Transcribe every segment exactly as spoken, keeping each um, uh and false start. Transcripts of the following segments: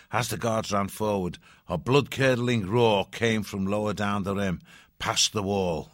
As the guards ran forward, a blood-curdling roar came from lower down the rim, past the wall.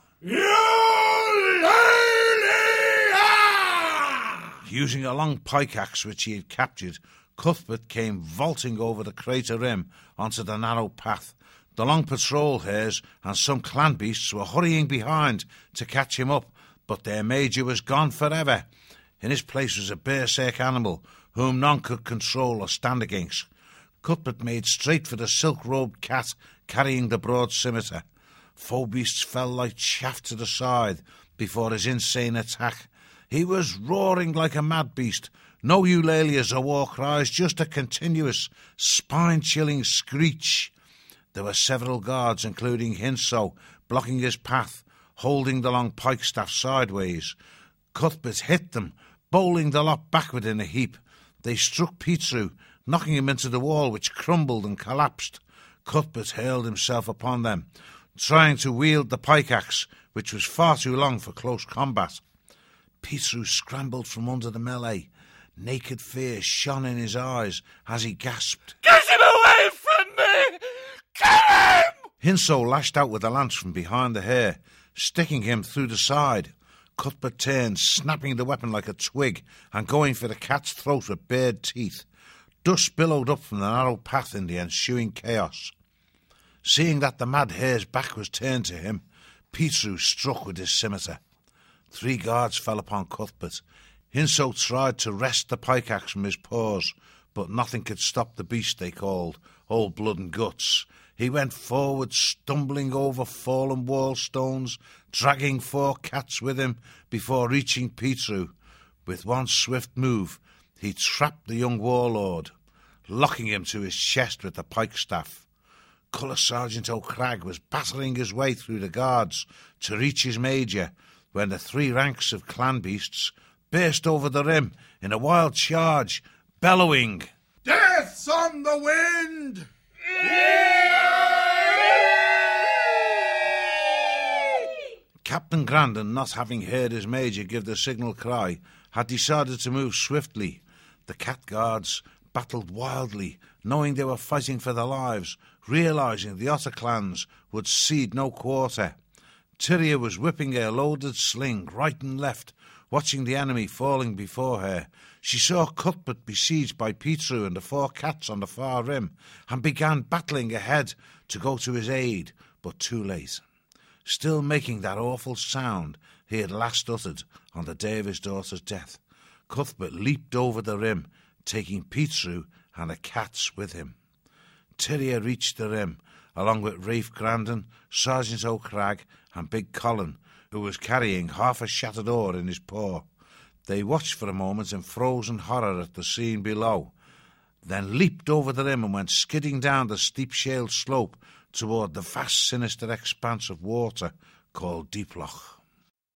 Using a long pike-axe which he had captured, Cuthbert came vaulting over the crater rim onto the narrow path. The long patrol hares and some clan beasts were hurrying behind to catch him up, but their major was gone forever. In his place was a berserk animal, whom none could control or stand against. Cuthbert made straight for the silk-robed cat carrying the broad scimitar. Foe beasts fell like chaff to the side before his insane attack. He was roaring like a mad beast. No eulalias or war cries, just a continuous, spine-chilling screech. There were several guards, including Hinso, blocking his path, holding the long pike staff sideways. Cuthbert hit them, bowling the lot backward in a heap. They struck Petru, knocking him into the wall, which crumbled and collapsed. Cuthbert hurled himself upon them, trying to wield the pike-axe, which was far too long for close combat. Petru scrambled from under the melee. Naked fear shone in his eyes as he gasped, "Get him away from me! Kill him!" Hinso lashed out with a lance from behind the hare, sticking him through the side. Cuthbert turned, snapping the weapon like a twig and going for the cat's throat with bared teeth. Dust billowed up from the narrow path in the ensuing chaos. Seeing that the mad hare's back was turned to him, Petru struck with his scimitar. Three guards fell upon Cuthbert. Hinso tried to wrest the pike-axe from his paws, but nothing could stop the beast they called Old Blood and Guts. He went forward, stumbling over fallen wall stones, dragging four cats with him before reaching Petru. With one swift move, he trapped the young warlord, locking him to his chest with the pike-staff. Colour Sergeant O'Crag was battering his way through the guards to reach his major when the three ranks of clan beasts burst over the rim in a wild charge, bellowing, "Death's on the wind!" Captain Grandin, not having heard his major give the signal cry, had decided to move swiftly. The cat guards battled wildly, knowing they were fighting for their lives, realising the otter clans would cede no quarter. Tyria was whipping her loaded sling right and left, watching the enemy falling before her. She saw Cuthbert besieged by Petru and the four cats on the far rim, and began battling ahead to go to his aid, but too late. Still making that awful sound he had last uttered on the day of his daughter's death, Cuthbert leaped over the rim, taking Petru and the cats with him. Tyria reached the rim, along with Rafe Grandin, Sergeant O'Crag, and Big Colin, who was carrying half a shattered oar in his paw. They watched for a moment in frozen horror at the scene below, then leaped over the rim and went skidding down the steep shale slope toward the vast sinister expanse of water called Deep Loch.